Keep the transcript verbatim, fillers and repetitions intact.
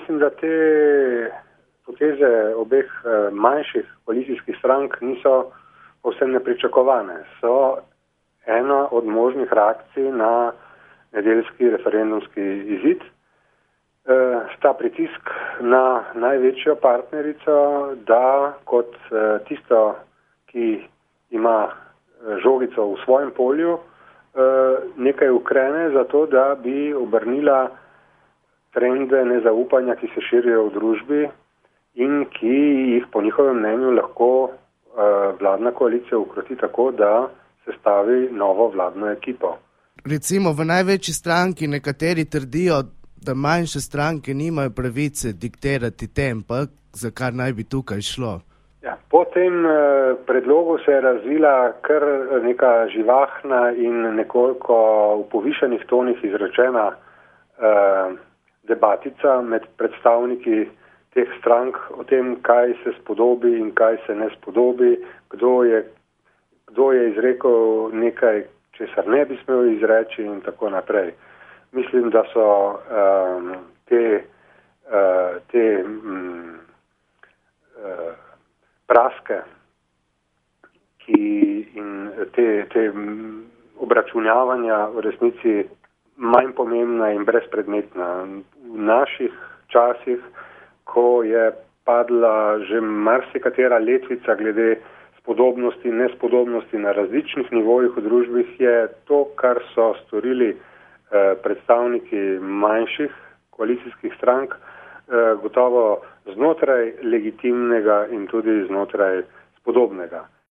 mislim, da te poteze obeh manjših koalicijskih strank niso povsem nepričakovane. So ena od možnih reakcij na nedeljski referendumski izid. Sta pritisk na največjo partnerico, da kot tisto, ki ima žogico v svojem polju, nekaj ukrene za to, da bi obrnila trende nezaupanja, ki se širijo v družbi in ki jih po njihovem mnenju lahko vladna koalicija ukroti tako, da se stavi novo vladno ekipo. Recimo v največji stranki nekateri trdijo, da manjše stranke nimajo pravice diktirati tempa, za kar naj bi tukaj šlo. Ja, po tem eh, predlogu se je razvila kar neka živahna in nekoliko v povišanih tonih izrečena eh, debatica med predstavniki teh strank o tem, kaj se spodobi in kaj se ne spodobi, kdo je, kdo je izrekel nekaj, česar ne bi smel izreči in tako naprej. Mislim, da so um, te, uh, te um, uh, praske ki in te, te obračunavanja v resnici manj pomembna in brezpredmetna. V naših časih, ko je padla že marsikatera letvica glede spodobnosti in nespodobnosti na različnih nivojih v družbi, je to, kar so storili predstavniki manjših koalicijskih strank, gotovo znotraj legitimnega in tudi znotraj spodobnega.